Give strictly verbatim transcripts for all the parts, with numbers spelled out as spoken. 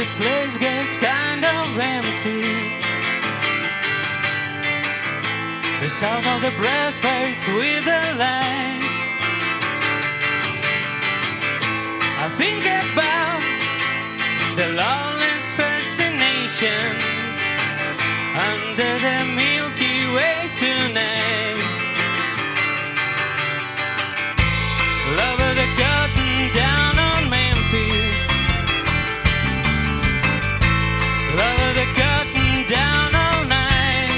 this place gets kind of empty. The sound of the breath fades with the light. I think about the lawless fascination under the Milky Way tonight. Lover the curtain down on Memphis. Lover the curtain down all night.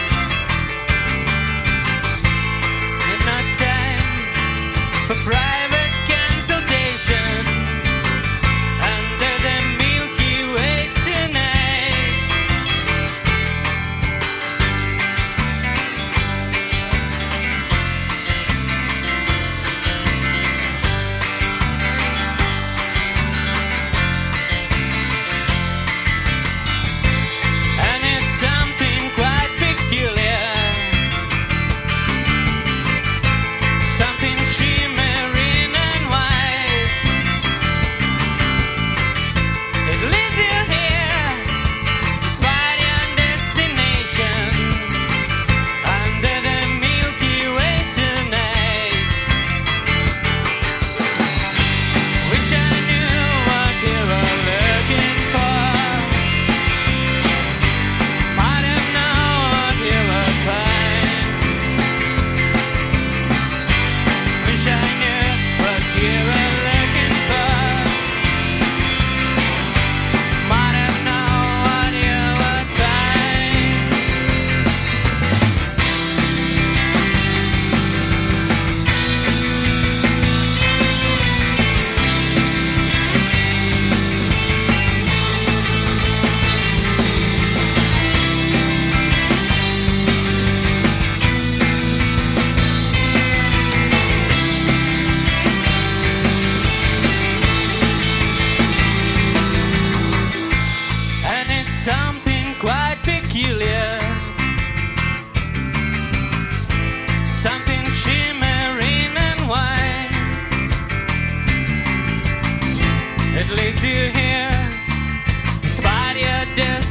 And no time for private consultation under the Milky Way tonight. And it's something quite peculiar, something shimmering and white. It leads you here, despite your destination, under the Milky Way tonight. Wish I knew what you were looking for. Might have known what you would find. Wish I knew what you were looking for. Might have known what you would find. And it's something quite peculiar, something shimmering and white. It leads you here, despite your destination.